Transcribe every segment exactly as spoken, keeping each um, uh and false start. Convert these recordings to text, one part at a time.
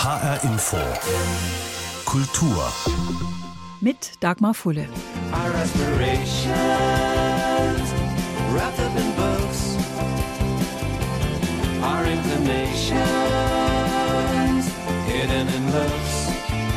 H R Info Kultur mit Dagmar Fulle. Our aspirations wrapped up in books. Our inclinations hidden in looks.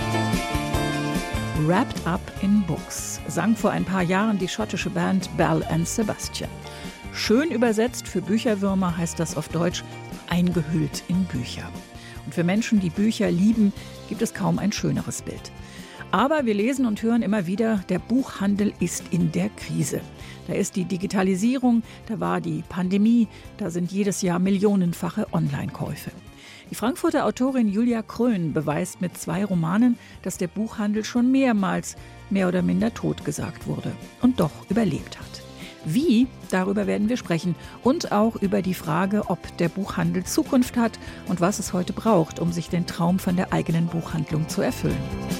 Wrapped Up in Books sang vor ein paar Jahren die schottische Band Belle and Sebastian. Schön übersetzt für Bücherwürmer heißt das auf Deutsch eingehüllt in Bücher. Und für Menschen, die Bücher lieben, gibt es kaum ein schöneres Bild. Aber wir lesen und hören immer wieder, der Buchhandel ist in der Krise. Da ist die Digitalisierung, da war die Pandemie, da sind jedes Jahr millionenfache Online-Käufe. Die Frankfurter Autorin Julia Krön beweist mit zwei Romanen, dass der Buchhandel schon mehrmals mehr oder minder totgesagt wurde und doch überlebt hat. Wie? Darüber werden wir sprechen und auch über die Frage, ob der Buchhandel Zukunft hat und was es heute braucht, um sich den Traum von der eigenen Buchhandlung zu erfüllen.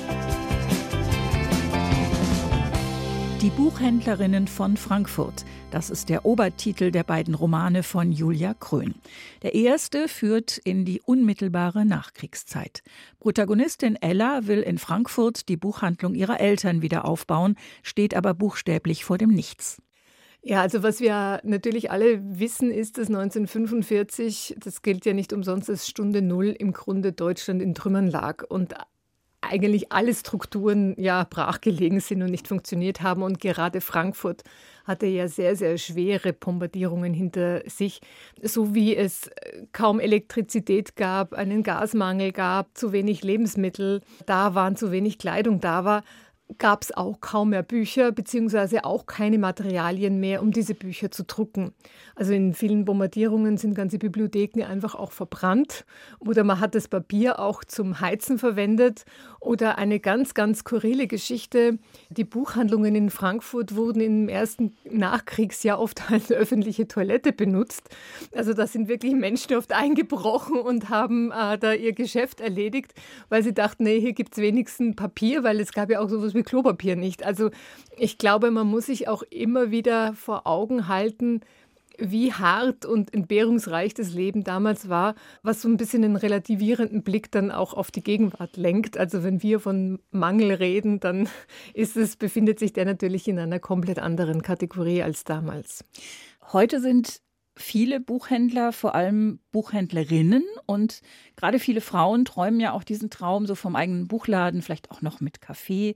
Die Buchhändlerinnen von Frankfurt, das ist der Obertitel der beiden Romane von Julia Krön. Der erste führt in die unmittelbare Nachkriegszeit. Protagonistin Ella will in Frankfurt die Buchhandlung ihrer Eltern wieder aufbauen, steht aber buchstäblich vor dem Nichts. Ja, also was wir natürlich alle wissen, ist, dass neunzehnhundertfünfundvierzig, das gilt ja nicht umsonst als Stunde Null, im Grunde Deutschland in Trümmern lag und eigentlich alle Strukturen ja brachgelegen sind und nicht funktioniert haben. Und gerade Frankfurt hatte ja sehr, sehr schwere Bombardierungen hinter sich, so wie es kaum Elektrizität gab, einen Gasmangel gab, zu wenig Lebensmittel da waren, zu wenig Kleidung da war, gab es auch kaum mehr Bücher, beziehungsweise auch keine Materialien mehr, um diese Bücher zu drucken. Also in vielen Bombardierungen sind ganze Bibliotheken einfach auch verbrannt oder man hat das Papier auch zum Heizen verwendet. Oder eine ganz, ganz skurrile Geschichte, die Buchhandlungen in Frankfurt wurden im ersten Nachkriegsjahr oft als öffentliche Toilette benutzt. Also da sind wirklich Menschen oft eingebrochen und haben äh, da ihr Geschäft erledigt, weil sie dachten, nee, hier gibt es wenigstens Papier, weil es gab ja auch sowas wie Klopapier nicht. Also ich glaube, man muss sich auch immer wieder vor Augen halten, wie hart und entbehrungsreich das Leben damals war, was so ein bisschen einen relativierenden Blick dann auch auf die Gegenwart lenkt. Also wenn wir von Mangel reden, dann ist es, befindet sich der natürlich in einer komplett anderen Kategorie als damals. Heute sind viele Buchhändler, vor allem Buchhändlerinnen und gerade viele Frauen träumen ja auch diesen Traum so vom eigenen Buchladen, vielleicht auch noch mit Kaffee.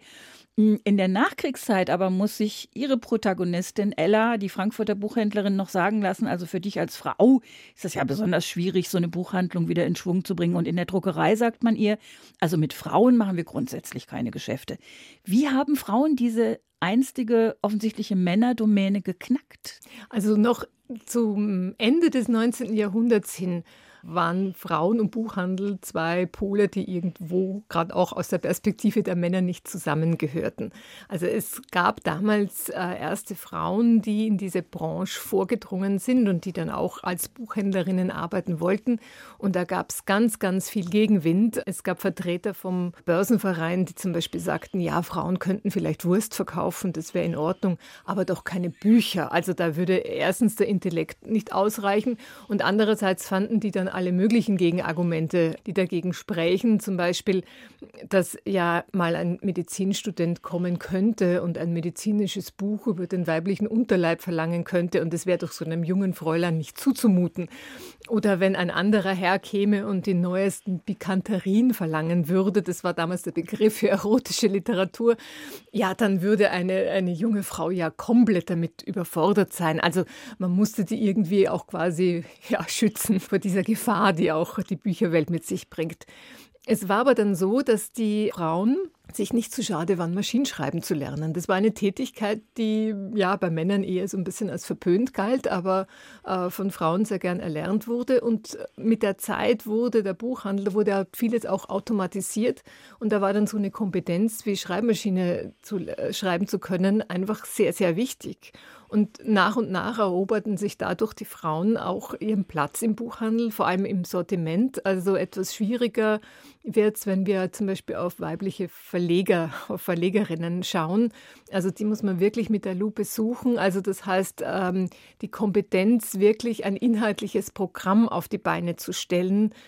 In der Nachkriegszeit aber muss sich ihre Protagonistin Ella, die Frankfurter Buchhändlerin, noch sagen lassen, also für dich als Frau ist es ja besonders schwierig, so eine Buchhandlung wieder in Schwung zu bringen. Und in der Druckerei sagt man ihr, also mit Frauen machen wir grundsätzlich keine Geschäfte. Wie haben Frauen diese einstige, offensichtliche Männerdomäne geknackt? Also noch zum Ende des neunzehnten Jahrhunderts hin waren Frauen und Buchhandel zwei Pole, die irgendwo gerade auch aus der Perspektive der Männer nicht zusammengehörten. Also es gab damals äh, erste Frauen, die in diese Branche vorgedrungen sind und die dann auch als Buchhändlerinnen arbeiten wollten. Und da gab es ganz, ganz viel Gegenwind. Es gab Vertreter vom Börsenverein, die zum Beispiel sagten, ja, Frauen könnten vielleicht Wurst verkaufen, das wäre in Ordnung, aber doch keine Bücher. Also da würde erstens der Intellekt nicht ausreichen und andererseits fanden die dann alle möglichen Gegenargumente, die dagegen sprechen. Zum Beispiel, dass ja mal ein Medizinstudent kommen könnte und ein medizinisches Buch über den weiblichen Unterleib verlangen könnte und das wäre doch so einem jungen Fräulein nicht zuzumuten. Oder wenn ein anderer Herr käme und die neuesten Pikanterien verlangen würde, das war damals der Begriff für erotische Literatur, ja, dann würde eine, eine junge Frau ja komplett damit überfordert sein. Also man musste die irgendwie auch quasi ja, schützen vor dieser Gefahr, die auch die Bücherwelt mit sich bringt. Es war aber dann so, dass die Frauen sich nicht zu schade waren, Maschinenschreiben zu lernen. Das war eine Tätigkeit, die ja bei Männern eher so ein bisschen als verpönt galt, aber äh, von Frauen sehr gern erlernt wurde. Und mit der Zeit wurde der Buchhandel, wurde ja vieles auch automatisiert. Und da war dann so eine Kompetenz, wie Schreibmaschine zu äh, schreiben zu können, einfach sehr, sehr wichtig. Und nach und nach eroberten sich dadurch die Frauen auch ihren Platz im Buchhandel, vor allem im Sortiment. Also etwas schwieriger wird es, wenn wir zum Beispiel auf weibliche Verleger, auf Verlegerinnen schauen. Also die muss man wirklich mit der Lupe suchen. Also das heißt, ähm, die Kompetenz, wirklich ein inhaltliches Programm auf die Beine zu stellen,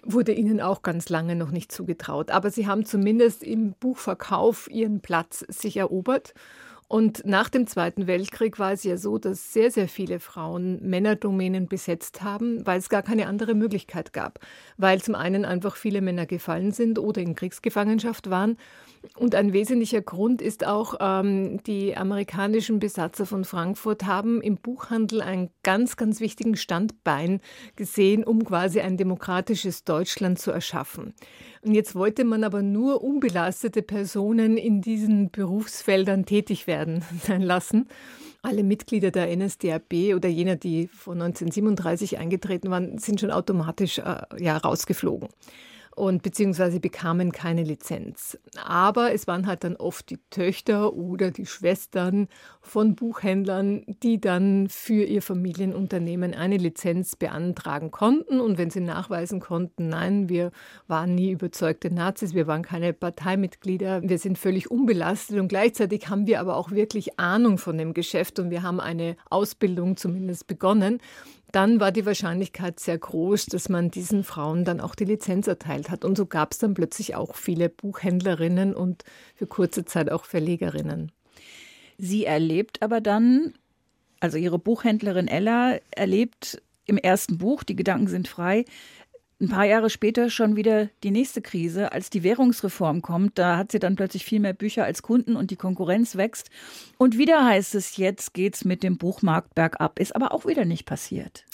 wurde ihnen auch ganz lange noch nicht zugetraut. Aber sie haben zumindest im Buchverkauf ihren Platz sich erobert. Und nach dem Zweiten Weltkrieg war es ja so, dass sehr, sehr viele Frauen Männerdomänen besetzt haben, weil es gar keine andere Möglichkeit gab. Weil zum einen einfach viele Männer gefallen sind oder in Kriegsgefangenschaft waren. Und ein wesentlicher Grund ist auch, ähm, die amerikanischen Besatzer von Frankfurt haben im Buchhandel einen ganz, ganz wichtigen Standbein gesehen, um quasi ein demokratisches Deutschland zu erschaffen. Und jetzt wollte man aber nur unbelastete Personen in diesen Berufsfeldern tätig werden sein lassen. Alle Mitglieder der N S D A P oder jener, die vor neunzehnhundertsiebenunddreißig eingetreten waren, sind schon automatisch äh, ja, rausgeflogen. Und beziehungsweise bekamen keine Lizenz. Aber es waren halt dann oft die Töchter oder die Schwestern von Buchhändlern, die dann für ihr Familienunternehmen eine Lizenz beantragen konnten. Und wenn sie nachweisen konnten, nein, wir waren nie überzeugte Nazis, wir waren keine Parteimitglieder, wir sind völlig unbelastet und gleichzeitig haben wir aber auch wirklich Ahnung von dem Geschäft und wir haben eine Ausbildung zumindest begonnen, dann war die Wahrscheinlichkeit sehr groß, dass man diesen Frauen dann auch die Lizenz erteilt hat. Und so gab es dann plötzlich auch viele Buchhändlerinnen und für kurze Zeit auch Verlegerinnen. Sie erlebt aber dann, also Ihre Buchhändlerin Ella erlebt im ersten Buch, Die Gedanken sind frei, ein paar Jahre später schon wieder die nächste Krise, als die Währungsreform kommt. Da hat sie dann plötzlich viel mehr Bücher als Kunden und die Konkurrenz wächst. Und wieder heißt es, jetzt geht's mit dem Buchmarkt bergab. Ist aber auch wieder nicht passiert.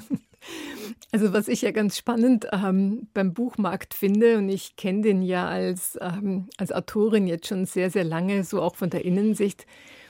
Also was ich ja ganz spannend ähm, beim Buchmarkt finde, und ich kenne den ja als, ähm, als Autorin jetzt schon sehr, sehr lange, so auch von der Innensicht.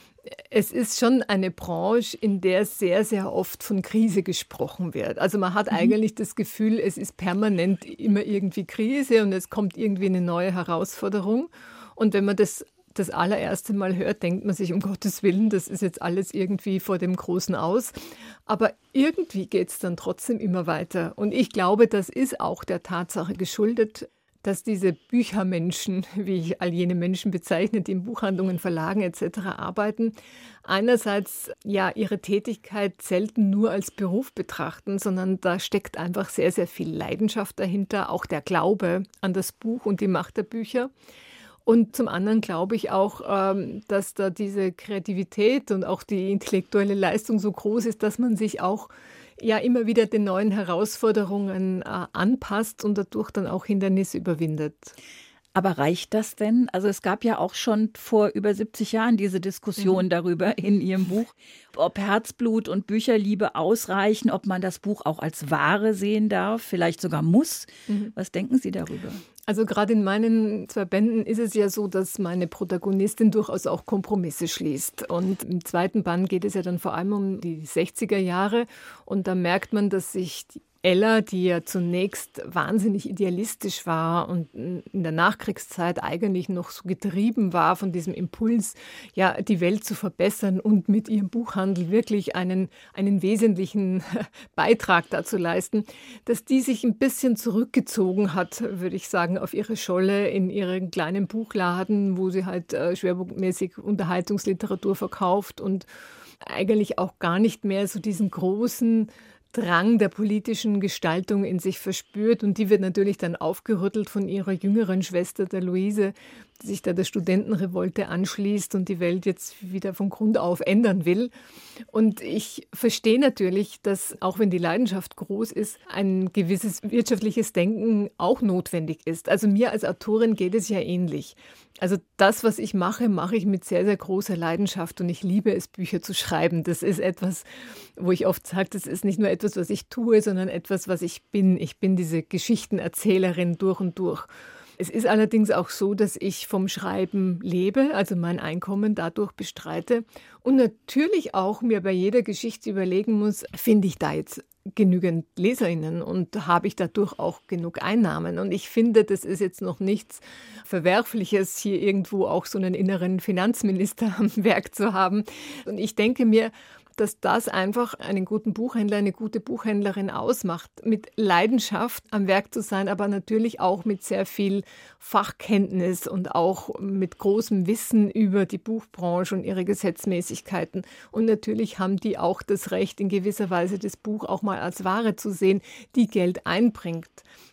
Es ist schon eine Branche, in der sehr, sehr oft von Krise gesprochen wird. Also man hat mhm. eigentlich das Gefühl, es ist permanent immer irgendwie Krise und es kommt irgendwie eine neue Herausforderung. Und wenn man das das allererste Mal hört, denkt man sich, um Gottes Willen, das ist jetzt alles irgendwie vor dem Großen aus. Aber irgendwie geht es dann trotzdem immer weiter. Und ich glaube, das ist auch der Tatsache geschuldet, dass diese Büchermenschen, wie ich all jene Menschen bezeichne, die in Buchhandlungen, Verlagen et cetera arbeiten, einerseits ja ihre Tätigkeit selten nur als Beruf betrachten, sondern da steckt einfach sehr, sehr viel Leidenschaft dahinter, auch der Glaube an das Buch und die Macht der Bücher. Und zum anderen glaube ich auch, dass da diese Kreativität und auch die intellektuelle Leistung so groß ist, dass man sich auch ja immer wieder den neuen Herausforderungen äh, anpasst und dadurch dann auch Hindernisse überwindet. Aber reicht das denn? Also es gab ja auch schon vor über siebzig Jahren diese Diskussion mhm. darüber in Ihrem Buch, ob Herzblut und Bücherliebe ausreichen, ob man das Buch auch als Ware sehen darf, vielleicht sogar muss. Mhm. Was denken Sie darüber? Also gerade in meinen zwei Bänden ist es ja so, dass meine Protagonistin durchaus auch Kompromisse schließt. Und im zweiten Band geht es ja dann vor allem um die sechziger Jahre. Und da merkt man, dass sich die Ella, die ja zunächst wahnsinnig idealistisch war und in der Nachkriegszeit eigentlich noch so getrieben war von diesem Impuls, ja, die Welt zu verbessern und mit ihrem Buchhandel wirklich einen, einen wesentlichen Beitrag dazu leisten, dass die sich ein bisschen zurückgezogen hat, würde ich sagen, auf ihre Scholle in ihren kleinen Buchladen, wo sie halt äh, schwerpunktmäßig Unterhaltungsliteratur verkauft und eigentlich auch gar nicht mehr so diesen großen Drang der politischen Gestaltung in sich verspürt. Und die wird natürlich dann aufgerüttelt von ihrer jüngeren Schwester, der Luise, die sich da der Studentenrevolte anschließt und die Welt jetzt wieder von Grund auf ändern will. Und ich verstehe natürlich, dass, auch wenn die Leidenschaft groß ist, ein gewisses wirtschaftliches Denken auch notwendig ist. Also mir als Autorin geht es ja ähnlich. Also das, was ich mache, mache ich mit sehr, sehr großer Leidenschaft und ich liebe es, Bücher zu schreiben. Das ist etwas, wo ich oft sage, das ist nicht nur etwas, was ich tue, sondern etwas, was ich bin. Ich bin diese Geschichtenerzählerin durch und durch. Es ist allerdings auch so, dass ich vom Schreiben lebe, also mein Einkommen dadurch bestreite und natürlich auch mir bei jeder Geschichte überlegen muss, finde ich da jetzt genügend LeserInnen und habe ich dadurch auch genug Einnahmen. Und ich finde, das ist jetzt noch nichts Verwerfliches, hier irgendwo auch so einen inneren Finanzminister am Werk zu haben. Und ich denke mir, dass das einfach einen guten Buchhändler, eine gute Buchhändlerin ausmacht, mit Leidenschaft am Werk zu sein, aber natürlich auch mit sehr viel Fachkenntnis und auch mit großem Wissen über die Buchbranche und ihre Gesetzmäßigkeiten. Und natürlich haben die auch das Recht, in gewisser Weise das Buch auch mal als Ware zu sehen, die Geld einbringt.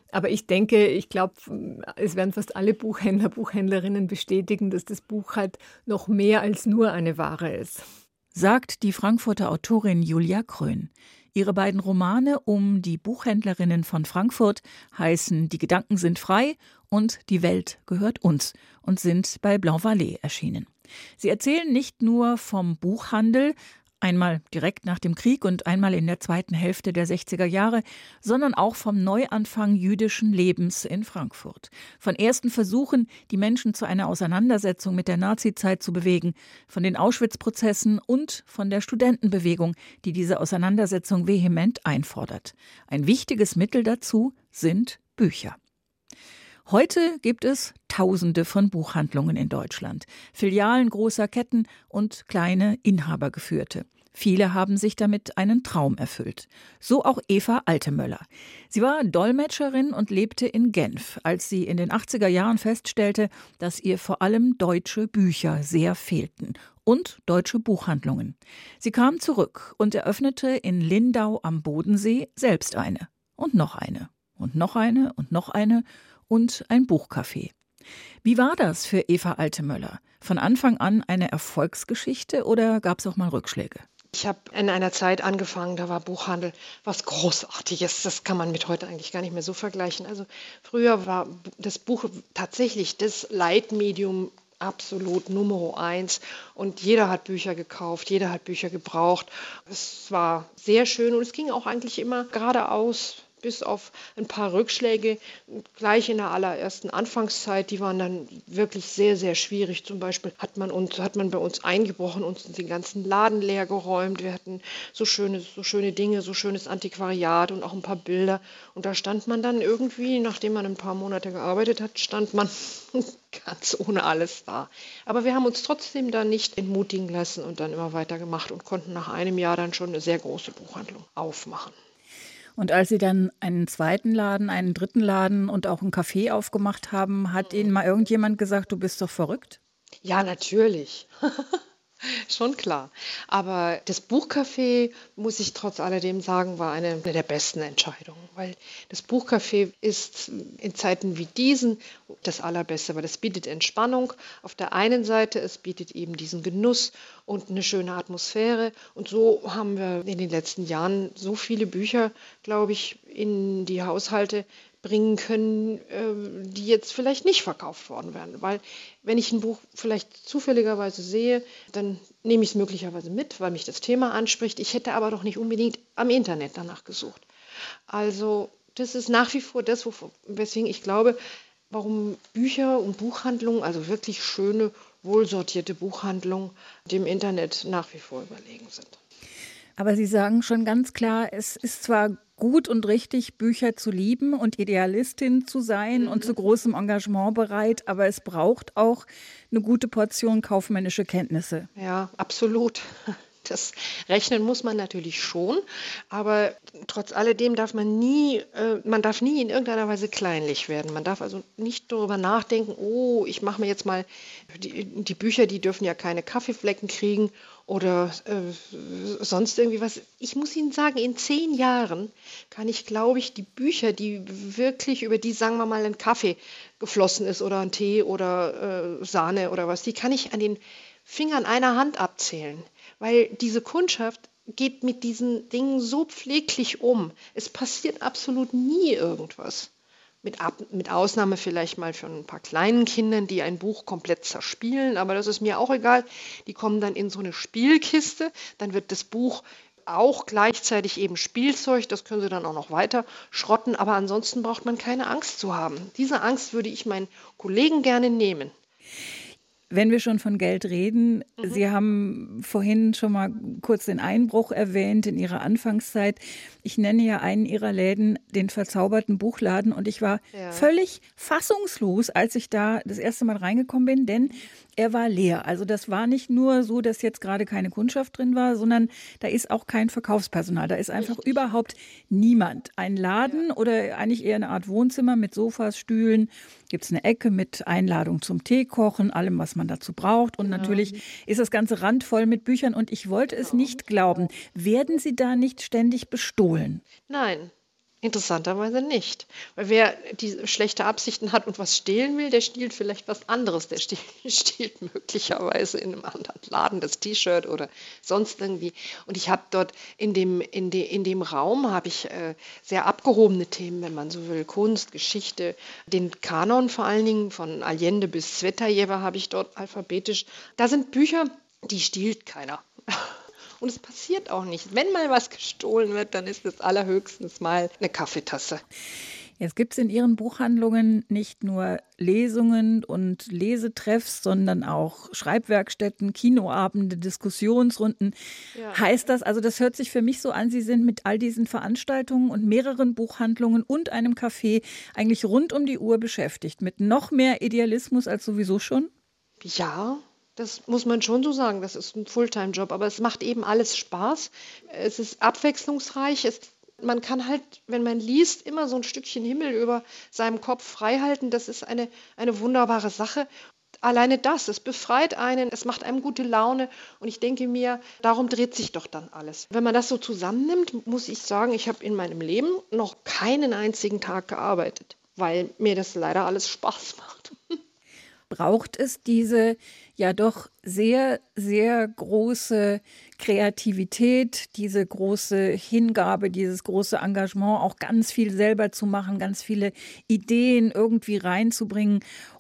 Aber ich denke, ich glaube, es werden fast alle Buchhändler, Buchhändlerinnen bestätigen, dass das Buch halt noch mehr als nur eine Ware ist. Sagt die Frankfurter Autorin Julia Krön. Ihre beiden Romane um die Buchhändlerinnen von Frankfurt heißen »Die Gedanken sind frei« und »Die Welt gehört uns« und sind bei Blanc Vallée erschienen. Sie erzählen nicht nur vom Buchhandel, einmal direkt nach dem Krieg und einmal in der zweiten Hälfte der sechziger Jahre, sondern auch vom Neuanfang jüdischen Lebens in Frankfurt. Von ersten Versuchen, die Menschen zu einer Auseinandersetzung mit der Nazizeit zu bewegen, von den Auschwitz-Prozessen und von der Studentenbewegung, die diese Auseinandersetzung vehement einfordert. Ein wichtiges Mittel dazu sind Bücher. Heute gibt es Tausende von Buchhandlungen in Deutschland, Filialen großer Ketten und kleine inhabergeführte. Viele haben sich damit einen Traum erfüllt. So auch Eva Altemöller. Sie war Dolmetscherin und lebte in Genf, als sie in den achtziger Jahren feststellte, dass ihr vor allem deutsche Bücher sehr fehlten und deutsche Buchhandlungen. Sie kam zurück und eröffnete in Lindau am Bodensee selbst eine. Und noch eine. Und noch eine und noch eine. Und ein Buchcafé. Wie war das für Eva Altemöller? Von Anfang an eine Erfolgsgeschichte oder gab es auch mal Rückschläge? Ich habe in einer Zeit angefangen, da war Buchhandel was Großartiges. Das kann man mit heute eigentlich gar nicht mehr so vergleichen. Also früher war das Buch tatsächlich das Leitmedium absolut Nummer eins. Und jeder hat Bücher gekauft, jeder hat Bücher gebraucht. Es war sehr schön und es ging auch eigentlich immer geradeaus. Bis auf ein paar Rückschläge gleich in der allerersten Anfangszeit, die waren dann wirklich sehr, sehr schwierig. Zum Beispiel hat man uns, hat man bei uns eingebrochen, uns den ganzen Laden leer geräumt. Wir hatten so schöne, so schöne Dinge, so schönes Antiquariat und auch ein paar Bilder. Und da stand man dann irgendwie, nachdem man ein paar Monate gearbeitet hat, stand man ganz ohne alles da. Aber wir haben uns trotzdem da nicht entmutigen lassen und dann immer weitergemacht und konnten nach einem Jahr dann schon eine sehr große Buchhandlung aufmachen. Und als Sie dann einen zweiten Laden, einen dritten Laden und auch ein Café aufgemacht haben, hat Ihnen mal irgendjemand gesagt, du bist doch verrückt? Ja, natürlich. Schon klar. Aber das Buchcafé, muss ich trotz alledem sagen, war eine der besten Entscheidungen. Weil das Buchcafé ist in Zeiten wie diesen das Allerbeste, weil es bietet Entspannung auf der einen Seite, es bietet eben diesen Genuss und eine schöne Atmosphäre. Und so haben wir in den letzten Jahren so viele Bücher, glaube ich, in die Haushalte bringen können, die jetzt vielleicht nicht verkauft worden wären. Weil wenn ich ein Buch vielleicht zufälligerweise sehe, dann nehme ich es möglicherweise mit, weil mich das Thema anspricht. Ich hätte aber doch nicht unbedingt am Internet danach gesucht. Also das ist nach wie vor das, weswegen ich glaube, warum Bücher und Buchhandlungen, also wirklich schöne, wohlsortierte Buchhandlungen, dem Internet nach wie vor überlegen sind. Aber Sie sagen schon ganz klar, es ist zwar gut und richtig, Bücher zu lieben und Idealistin zu sein mhm. und zu großem Engagement bereit, aber es braucht auch eine gute Portion kaufmännische Kenntnisse. Ja, absolut. Das rechnen muss man natürlich schon, aber trotz alledem darf man nie, äh, man darf nie in irgendeiner Weise kleinlich werden. Man darf also nicht darüber nachdenken, oh, ich mache mir jetzt mal, die, die Bücher, die dürfen ja keine Kaffeeflecken kriegen oder äh, sonst irgendwie was. Ich muss Ihnen sagen, in zehn Jahren kann ich, glaube ich, die Bücher, die wirklich, über die, sagen wir mal, ein Kaffee geflossen ist oder ein Tee oder äh, Sahne oder was, die kann ich an den Fingern einer Hand abzählen. Weil diese Kundschaft geht mit diesen Dingen so pfleglich um. Es passiert absolut nie irgendwas. Mit, Ab- mit Ausnahme vielleicht mal von ein paar kleinen Kindern, die ein Buch komplett zerspielen, aber das ist mir auch egal. Die kommen dann in so eine Spielkiste, dann wird das Buch auch gleichzeitig eben Spielzeug, das können sie dann auch noch weiter schrotten, aber ansonsten braucht man keine Angst zu haben. Diese Angst würde ich meinen Kollegen gerne nehmen. Wenn wir schon von Geld reden, mhm. Sie haben vorhin schon mal kurz den Einbruch erwähnt in Ihrer Anfangszeit. Ich nenne ja einen Ihrer Läden den verzauberten Buchladen und ich war ja. völlig fassungslos, als ich da das erste Mal reingekommen bin, denn er war leer. Also das war nicht nur so, dass jetzt gerade keine Kundschaft drin war, sondern da ist auch kein Verkaufspersonal. Da ist einfach Richtig. überhaupt niemand. Ein Laden ja. oder eigentlich eher eine Art Wohnzimmer mit Sofas, Stühlen. Gibt es eine Ecke mit Einladung zum Teekochen, allem, was man dazu braucht. Und natürlich ja. ist das Ganze randvoll mit Büchern. Und ich wollte es nicht glauben. Werden Sie da nicht ständig bestohlen? Nein. Interessanterweise nicht. Weil wer die schlechte Absichten hat und was stehlen will, der stiehlt vielleicht was anderes. Der stiehlt, stiehlt möglicherweise in einem anderen Laden das T-Shirt oder sonst irgendwie. Und ich habe dort in dem, in de, in dem Raum habe ich äh, sehr abgehobene Themen, wenn man so will. Kunst, Geschichte, den Kanon vor allen Dingen von Allende bis Zvetajewa habe ich dort alphabetisch. Da sind Bücher, die stiehlt keiner. Und es passiert auch nicht. Wenn mal was gestohlen wird, dann ist es allerhöchstens mal eine Kaffeetasse. Jetzt gibt es in Ihren Buchhandlungen nicht nur Lesungen und Lesetreffs, sondern auch Schreibwerkstätten, Kinoabende, Diskussionsrunden. Ja. Heißt das, also das hört sich für mich so an, Sie sind mit all diesen Veranstaltungen und mehreren Buchhandlungen und einem Café eigentlich rund um die Uhr beschäftigt, mit noch mehr Idealismus als sowieso schon? Ja, das muss man schon so sagen, das ist ein Fulltime-Job, aber es macht eben alles Spaß. Es ist abwechslungsreich. Es, man kann halt, wenn man liest, immer so ein Stückchen Himmel über seinem Kopf frei halten. Das ist eine, eine wunderbare Sache. Alleine das, es befreit einen, es macht einem gute Laune und ich denke mir, darum dreht sich doch dann alles. Wenn man das so zusammennimmt, muss ich sagen, ich habe in meinem Leben noch keinen einzigen Tag gearbeitet, weil mir das leider alles Spaß macht. Braucht es diese ja doch sehr, sehr große Kreativität, diese große Hingabe, dieses große Engagement, auch ganz viel selber zu machen, ganz viele Ideen irgendwie reinzubringen,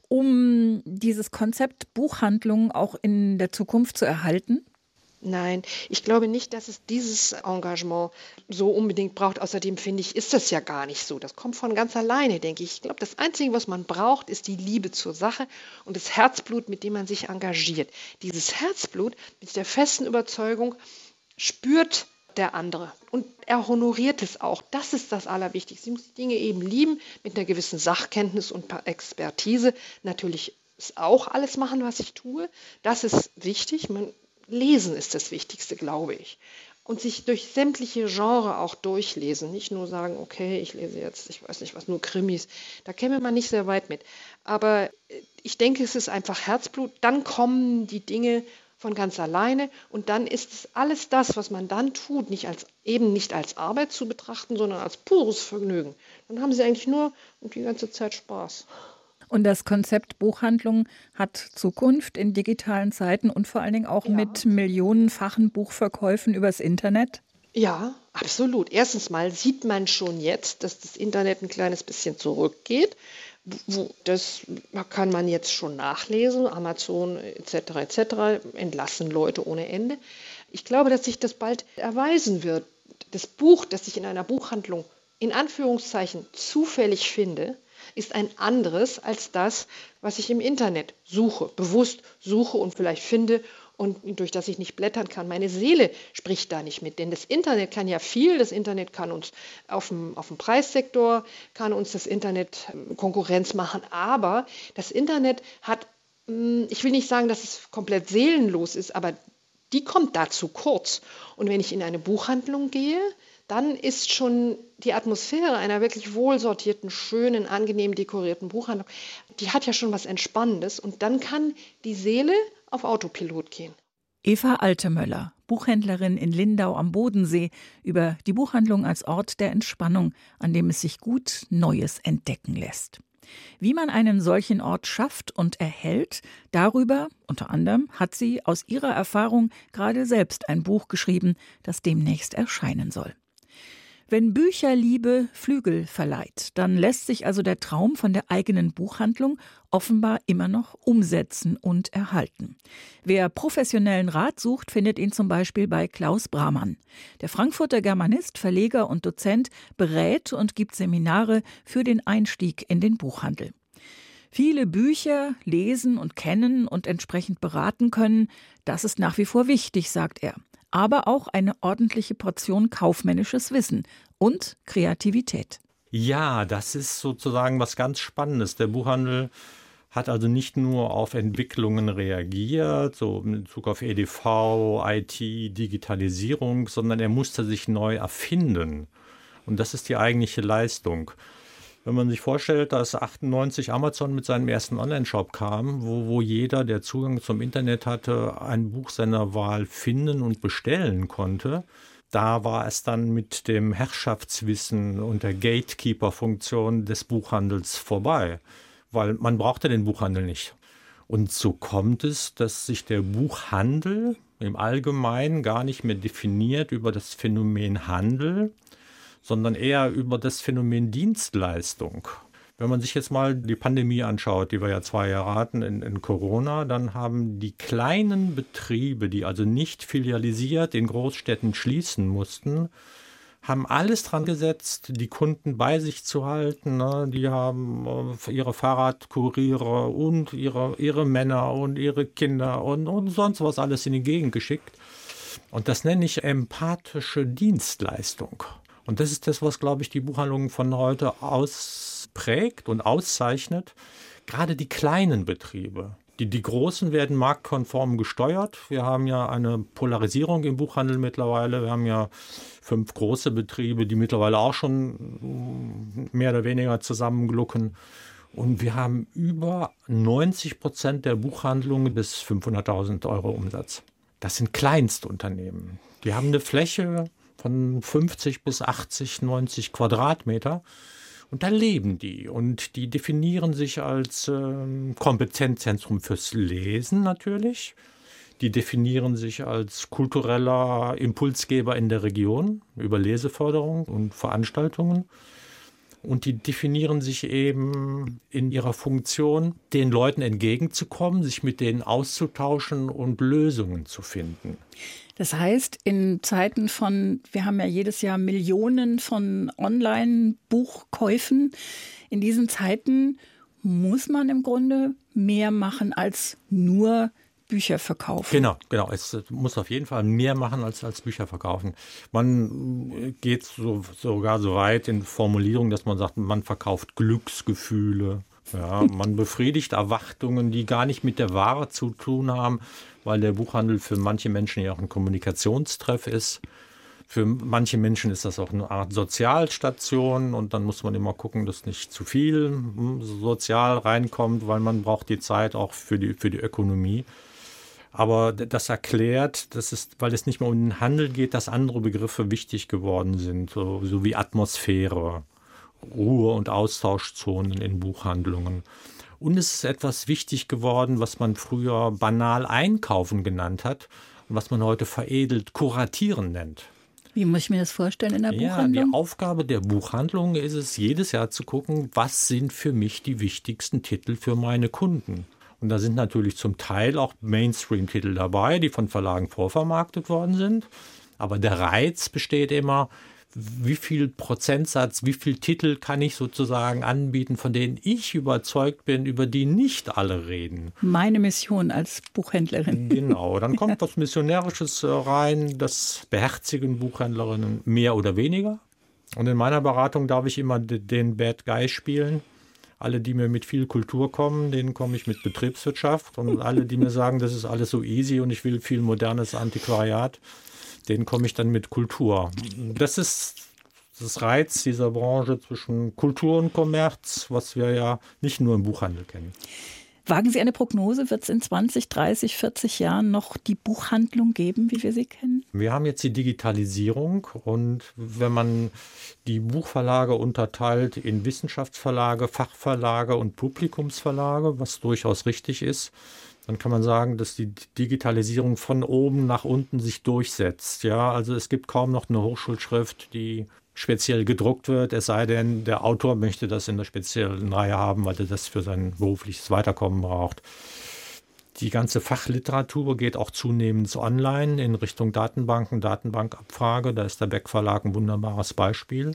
um dieses Konzept Buchhandlung auch in der Zukunft zu erhalten? Nein, ich glaube nicht, dass es dieses Engagement so unbedingt braucht. Außerdem finde ich, ist das ja gar nicht so. Das kommt von ganz alleine, denke ich. Ich glaube, das Einzige, was man braucht, ist die Liebe zur Sache und das Herzblut, mit dem man sich engagiert. Dieses Herzblut mit der festen Überzeugung spürt der andere und er honoriert es auch. Das ist das Allerwichtigste. Sie muss die Dinge eben lieben, mit einer gewissen Sachkenntnis und Expertise. Natürlich ist auch alles machen, was ich tue. Das ist wichtig. Man Lesen ist das Wichtigste, glaube ich. Und sich durch sämtliche Genre auch durchlesen. Nicht nur sagen, okay, ich lese jetzt, ich weiß nicht was, nur Krimis. Da käme man nicht sehr weit mit. Aber ich denke, es ist einfach Herzblut. Dann kommen die Dinge von ganz alleine. Und dann ist es alles das, was man dann tut, nicht als, eben nicht als Arbeit zu betrachten, sondern als pures Vergnügen. Dann haben Sie eigentlich nur die ganze Zeit Spaß. Und das Konzept Buchhandlung hat Zukunft in digitalen Zeiten und vor allen Dingen auch ja. mit millionenfachen Buchverkäufen übers Internet? Ja, absolut. Erstens mal sieht man schon jetzt, dass das Internet ein kleines bisschen zurückgeht. Das kann man jetzt schon nachlesen. Amazon et cetera et cetera entlassen Leute ohne Ende. Ich glaube, dass sich das bald erweisen wird. Das Buch, das ich in einer Buchhandlung in Anführungszeichen zufällig finde, ist ein anderes als das, was ich im Internet suche, bewusst suche und vielleicht finde und durch das ich nicht blättern kann. Meine Seele spricht da nicht mit, denn das Internet kann ja viel. Das Internet kann uns auf dem, auf dem Preissektor, kann uns das Internet Konkurrenz machen, aber das Internet hat, ich will nicht sagen, dass es komplett seelenlos ist, aber die kommt da zu kurz. Und wenn ich in eine Buchhandlung gehe, dann ist schon die Atmosphäre einer wirklich wohlsortierten, schönen, angenehm dekorierten Buchhandlung, die hat ja schon was Entspannendes und dann kann die Seele auf Autopilot gehen. Eva Altemöller, Buchhändlerin in Lindau am Bodensee, über die Buchhandlung als Ort der Entspannung, an dem es sich gut Neues entdecken lässt. Wie man einen solchen Ort schafft und erhält, darüber, unter anderem, hat sie aus ihrer Erfahrung gerade selbst ein Buch geschrieben, das demnächst erscheinen soll. Wenn Bücherliebe Flügel verleiht, dann lässt sich also der Traum von der eigenen Buchhandlung offenbar immer noch umsetzen und erhalten. Wer professionellen Rat sucht, findet ihn zum Beispiel bei Klaus Brahmann. Der Frankfurter Germanist, Verleger und Dozent berät und gibt Seminare für den Einstieg in den Buchhandel. Viele Bücher lesen und kennen und entsprechend beraten können, das ist nach wie vor wichtig, sagt er. Aber auch eine ordentliche Portion kaufmännisches Wissen und Kreativität. Ja, das ist sozusagen was ganz Spannendes. Der Buchhandel hat also nicht nur auf Entwicklungen reagiert, so in Bezug auf E D V, I T, Digitalisierung, sondern er musste sich neu erfinden. Und das ist die eigentliche Leistung. Wenn man sich vorstellt, dass achtundneunzig Amazon mit seinem ersten Online-Shop kam, wo, wo jeder, der Zugang zum Internet hatte, ein Buch seiner Wahl finden und bestellen konnte, Da war es dann mit dem Herrschaftswissen und der Gatekeeper-Funktion des Buchhandels vorbei, weil man brauchte den Buchhandel nicht. Und so kommt es, dass sich der Buchhandel im Allgemeinen gar nicht mehr definiert über das Phänomen Handel, sondern eher über das Phänomen Dienstleistung. Wenn man sich jetzt mal die Pandemie anschaut, die wir ja zwei Jahre hatten in, in Corona, dann haben die kleinen Betriebe, die also nicht filialisiert in Großstädten schließen mussten, haben alles dran gesetzt, die Kunden bei sich zu halten. Ne? Die haben äh, ihre Fahrradkuriere und ihre, ihre Männer und ihre Kinder und, und sonst was alles in die Gegend geschickt. Und das nenne ich empathische Dienstleistung. Und das ist das, was, glaube ich, die Buchhandlung von heute ausprägt und auszeichnet. Gerade die kleinen Betriebe. Die, die großen werden marktkonform gesteuert. Wir haben ja eine Polarisierung im Buchhandel mittlerweile. Wir haben ja fünf große Betriebe, die mittlerweile auch schon mehr oder weniger zusammenglucken. Und wir haben über neunzig Prozent der Buchhandlungen bis fünfhunderttausend Euro Umsatz. Das sind Kleinstunternehmen. Die haben eine Fläche von fünfzig bis achtzig, neunzig Quadratmeter. Und da leben die. Und die definieren sich als äh, Kompetenzzentrum fürs Lesen natürlich. Die definieren sich als kultureller Impulsgeber in der Region über Leseförderung und Veranstaltungen. Und die definieren sich eben in ihrer Funktion, den Leuten entgegenzukommen, sich mit denen auszutauschen und Lösungen zu finden. Das heißt, in Zeiten von, wir haben ja jedes Jahr Millionen von Online-Buchkäufen, in diesen Zeiten muss man im Grunde mehr machen als nur Bücher verkaufen. Genau, genau. Es muss auf jeden Fall mehr machen als, als Bücher verkaufen. Man geht so, sogar so weit in Formulierung, dass man sagt, man verkauft Glücksgefühle. Ja, man befriedigt Erwartungen, die gar nicht mit der Ware zu tun haben, weil der Buchhandel für manche Menschen ja auch ein Kommunikationstreff ist. Für manche Menschen ist das auch eine Art Sozialstation und dann muss man immer gucken, dass nicht zu viel sozial reinkommt, weil man braucht die Zeit auch für die, für die Ökonomie. Aber das erklärt, dass es, weil es nicht mehr um den Handel geht, dass andere Begriffe wichtig geworden sind, so, so wie Atmosphäre, Ruhe- und Austauschzonen in Buchhandlungen. Und es ist etwas wichtig geworden, was man früher banal Einkaufen genannt hat und was man heute veredelt Kuratieren nennt. Wie muss ich mir das vorstellen in der ja, Buchhandlung? Die Aufgabe der Buchhandlung ist es, jedes Jahr zu gucken, was sind für mich die wichtigsten Titel für meine Kunden. Und da sind natürlich zum Teil auch Mainstream-Titel dabei, die von Verlagen vorvermarktet worden sind. Aber der Reiz besteht immer, wie viel Prozentsatz, wie viel Titel kann ich sozusagen anbieten, von denen ich überzeugt bin, über die nicht alle reden. Meine Mission als Buchhändlerin. Genau, dann kommt was Missionärisches rein, das beherzigen Buchhändlerinnen mehr oder weniger. Und in meiner Beratung darf ich immer den Bad Guy spielen. Alle, die mir mit viel Kultur kommen, denen komme ich mit Betriebswirtschaft. Und alle, die mir sagen, das ist alles so easy und ich will viel modernes Antiquariat, denen komme ich dann mit Kultur. Das ist das Reiz dieser Branche zwischen Kultur und Kommerz, was wir ja nicht nur im Buchhandel kennen. Wagen Sie eine Prognose? Wird es in zwanzig, dreißig, vierzig Jahren noch die Buchhandlung geben, wie wir sie kennen? Wir haben jetzt die Digitalisierung und wenn man die Buchverlage unterteilt in Wissenschaftsverlage, Fachverlage und Publikumsverlage, was durchaus richtig ist, dann kann man sagen, dass die Digitalisierung von oben nach unten sich durchsetzt. Ja, also es gibt kaum noch eine Hochschulschrift, die speziell gedruckt wird, es sei denn, der Autor möchte das in der speziellen Reihe haben, weil er das für sein berufliches Weiterkommen braucht. Die ganze Fachliteratur geht auch zunehmend online in Richtung Datenbanken, Datenbankabfrage. Da ist der Beck Verlag ein wunderbares Beispiel.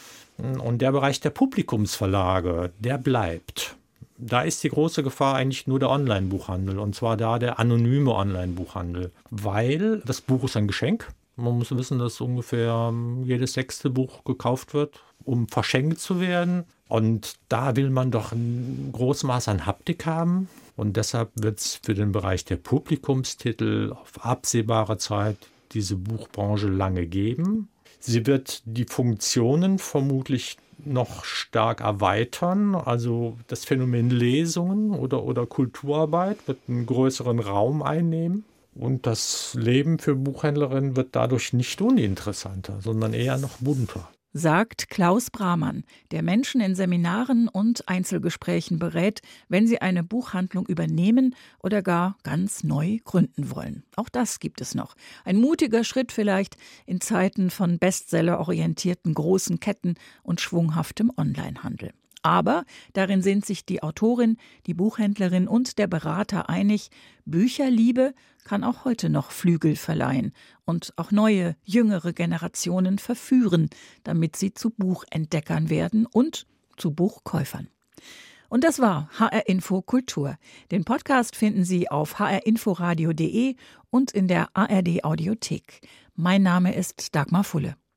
Und der Bereich der Publikumsverlage, der bleibt. Da ist die große Gefahr eigentlich nur der Online-Buchhandel, und zwar da der anonyme Online-Buchhandel, weil das Buch ist ein Geschenk. Man muss wissen, dass ungefähr jedes sechste Buch gekauft wird, um verschenkt zu werden. Und da will man doch ein großes Maß an Haptik haben. Und deshalb wird es für den Bereich der Publikumstitel auf absehbare Zeit diese Buchbranche lange geben. Sie wird die Funktionen vermutlich noch stark erweitern. Also das Phänomen Lesungen oder, oder Kulturarbeit wird einen größeren Raum einnehmen. Und das Leben für Buchhändlerinnen wird dadurch nicht uninteressanter, sondern eher noch bunter. Sagt Klaus Brahmann, der Menschen in Seminaren und Einzelgesprächen berät, wenn sie eine Buchhandlung übernehmen oder gar ganz neu gründen wollen. Auch das gibt es noch. Ein mutiger Schritt vielleicht in Zeiten von bestsellerorientierten großen Ketten und schwunghaftem Onlinehandel. Aber darin sind sich die Autorin, die Buchhändlerin und der Berater einig, Bücherliebe kann auch heute noch Flügel verleihen und auch neue, jüngere Generationen verführen, damit sie zu Buchentdeckern werden und zu Buchkäufern. Und das war H R Info Kultur. Den Podcast finden Sie auf h r inforadio punkt d e und in der A R D Audiothek. Mein Name ist Dagmar Fulle.